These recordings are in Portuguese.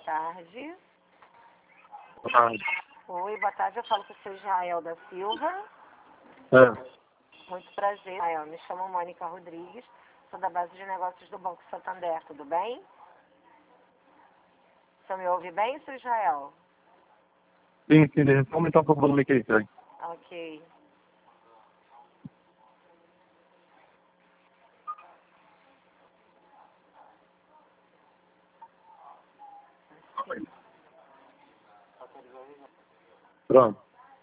tarde. Boa tarde. Oi, boa tarde. Eu falo com o seu Israel da Silva. É. Muito prazer, Israel. Me chamo Mônica Rodrigues. Sou da base de negócios do Banco Santander. Tudo bem? Você me ouve bem, seu Israel? Sim, deixa eu aumentar um pouco o volume aqui, peraí. Ok. Pronto.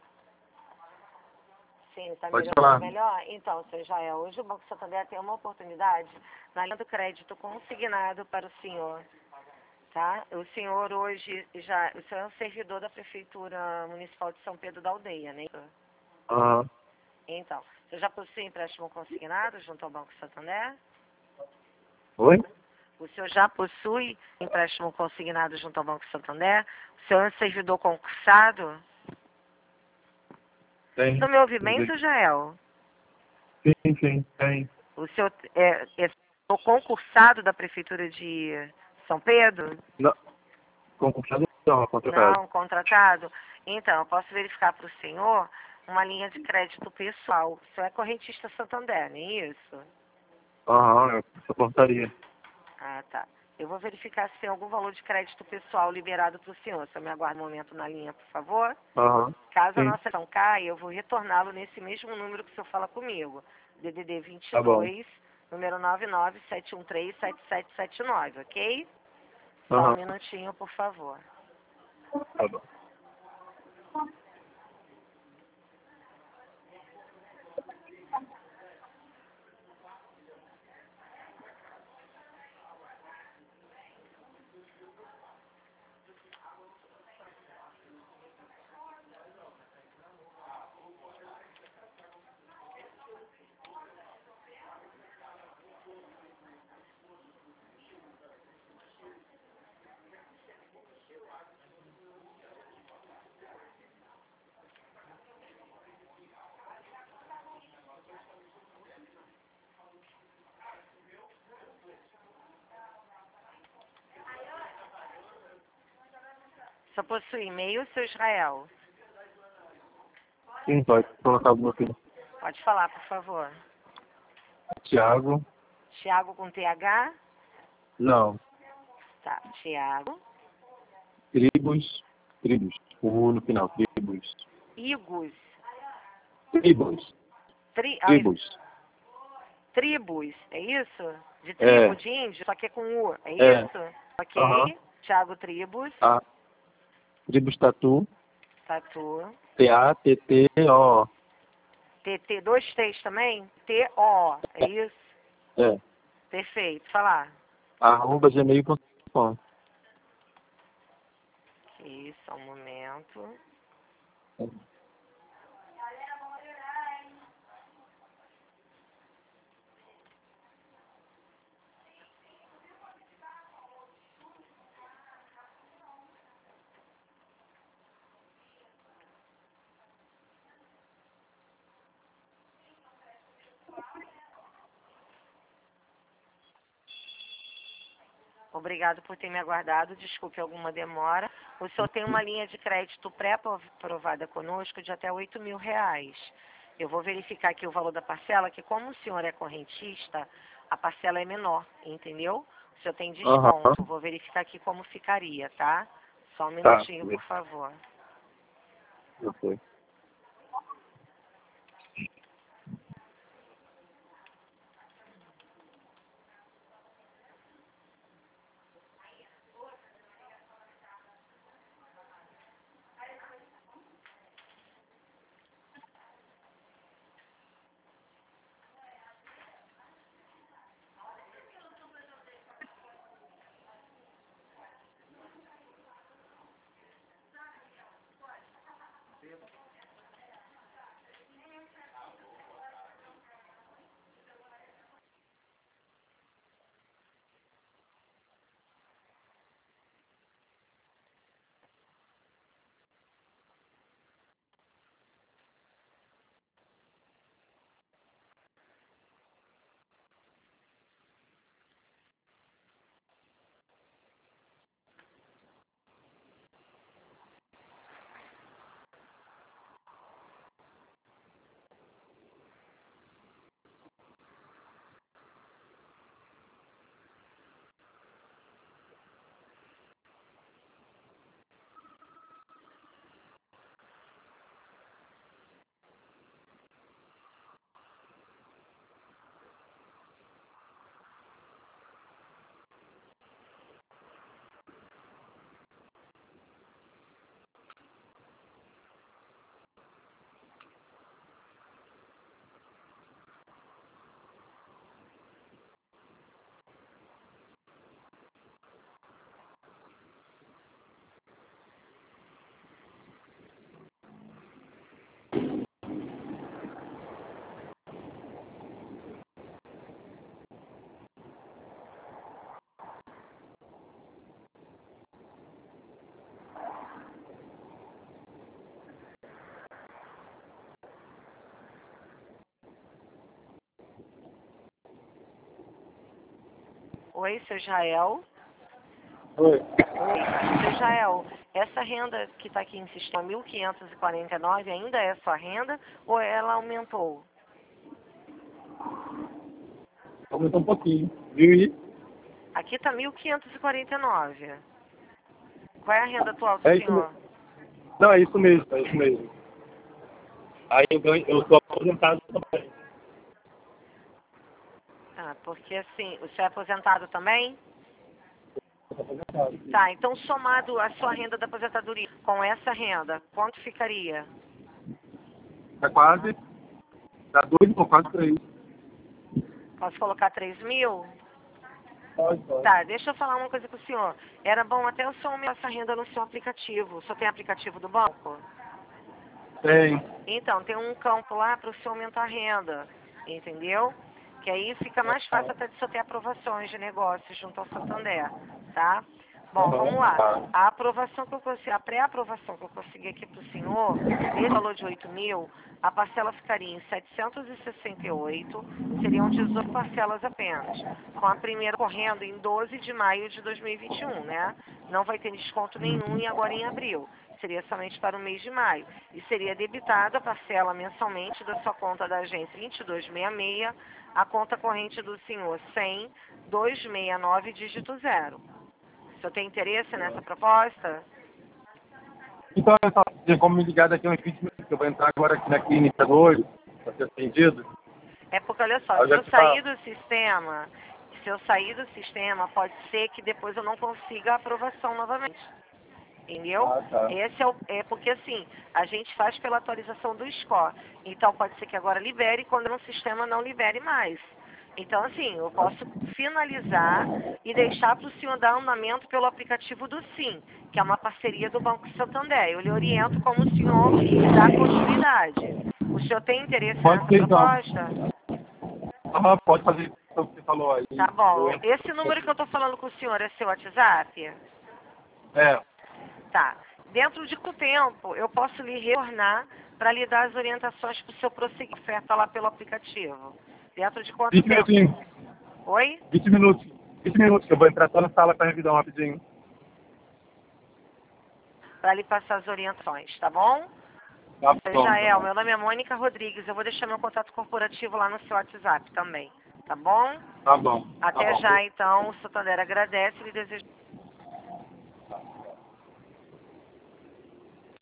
Sim, está Pode melhorando falar. melhor? Então, seu Israel, hoje o Banco Santander tem uma oportunidade na linha do crédito consignado para o senhor. Tá? O senhor hoje o senhor é um servidor da Prefeitura Municipal de São Pedro da Aldeia, né? Aham. Então, você já possui empréstimo consignado junto ao Banco Santander? Oi? O senhor já possui empréstimo consignado junto ao Banco Santander? O senhor é um servidor concursado? Tem. Você me ouve bem, seu Jael? Sim, tem. O senhor é o concursado da Prefeitura de São Pedro? Não. Concursado não, contratado. Não, contratado? Então, eu posso verificar para o senhor uma linha de crédito pessoal. O senhor é correntista Santander, não é isso? Aham, eu suportaria. Ah, tá. Eu vou verificar se tem algum valor de crédito pessoal liberado para o senhor. Você me aguarda um momento na linha, por favor? Aham. Caso a Sim, nossa ação caia, eu vou retorná-lo nesse mesmo número que o senhor fala comigo. DDD tá bom. 22, número 997137779, ok? Só um Aham. minutinho, por favor. Tá bom. Só possui e-mail, seu Israel? Sim, pode colocar alguma coisa. Pode falar, por favor. Tiago. Tiago com TH? Não. Tá, Tiago. Tribos. O no final. Tribos. Igus. Tribos. Tribos, é isso? De tribo, É. de índio, só que é com U, é É. isso? Ok. Aham. Tiago Tribos. A. Tribos Tatu. Tatu. TATTO. TT, dois T's também? TO, é isso? É. Perfeito, falar. @gmail.com. Ok, só um momento. Obrigado por ter me aguardado, desculpe alguma demora. O senhor tem uma linha de crédito pré-aprovada conosco de até R$ 8.000. Eu vou verificar aqui o valor da parcela, que como o senhor é correntista, a parcela é menor, entendeu? O senhor tem Aham. desconto. Vou verificar aqui como ficaria, tá? Só um Tá. minutinho, por favor. Eu sei. Oi, seu Israel. Oi. Oi, seu Israel. Essa renda que está aqui em sistema 1.549 ainda é sua renda ou ela aumentou? Aumentou um pouquinho. Viu aí? Aqui está 1.549. Qual é a renda atual do É isso senhor? mesmo. Não, é isso mesmo, é isso mesmo. Aí eu sou aposentado também. Ah, porque assim, o senhor é aposentado também? Eu sou aposentado. Sim. Tá, então somado a sua renda da aposentadoria com essa renda, quanto ficaria? Tá quase. Tá 2 ou quase 3. Posso colocar 3.000? Pode, pode. Tá, deixa eu falar uma coisa com o senhor. Era bom até o senhor aumentar essa renda no seu aplicativo. O senhor tem aplicativo do banco? Tem. Então, tem um campo lá para o senhor aumentar a renda, entendeu? Que aí fica mais fácil até de o senhor ter aprovações de negócios junto ao Santander, tá? Bom, vamos lá. Tá. A aprovação que eu consegui, a pré-aprovação que eu consegui aqui para o senhor, nesse valor de 8.000, a parcela ficaria em 768, seriam 18 parcelas apenas, com a primeira correndo em 12 de maio de 2021, né? Não vai ter desconto nenhum e agora em abril. Seria somente para o mês de maio. E seria debitada a parcela mensalmente da sua conta da agência 2266, a conta corrente do senhor 100-269, dígito 0. O senhor tem interesse nessa proposta? Então, é só tem como me ligar daqui a uns 20 minutos, que eu vou entrar agora aqui na clínica hoje, para ser atendido. É porque, olha só, Eu se já eu te sair falo. do sistema, pode ser que depois eu não consiga a aprovação novamente. Entendeu? Ah, tá. Esse é porque assim, a gente faz pela atualização do score. Então pode ser que agora libere quando no sistema não libere mais. Então assim, eu posso finalizar e deixar para o senhor dar andamento pelo aplicativo do Sim, que é uma parceria do Banco Santander. Eu lhe oriento como o senhor dá continuidade. O senhor tem interesse Pode nessa ser, então. proposta? Ah, pode fazer isso que você falou aí. Tá Eu bom. entro. Esse número que eu estou falando com o senhor é seu WhatsApp? É. Tá. Dentro de quanto tempo eu posso lhe retornar para lhe dar as orientações para o seu prosseguir oferta lá pelo aplicativo? Dentro de quanto 20 tempo? minutinhos. Oi? 20 minutos. 20 minutos, que eu vou entrar só na sala para revisar um rapidinho. Para lhe passar as orientações, tá bom? Tá bom. Jael, meu nome é Mônica Rodrigues. Eu vou deixar meu contato corporativo lá no seu WhatsApp também, tá bom? Tá bom. Tá Até bom. já, então. O Santander agradece e lhe deseja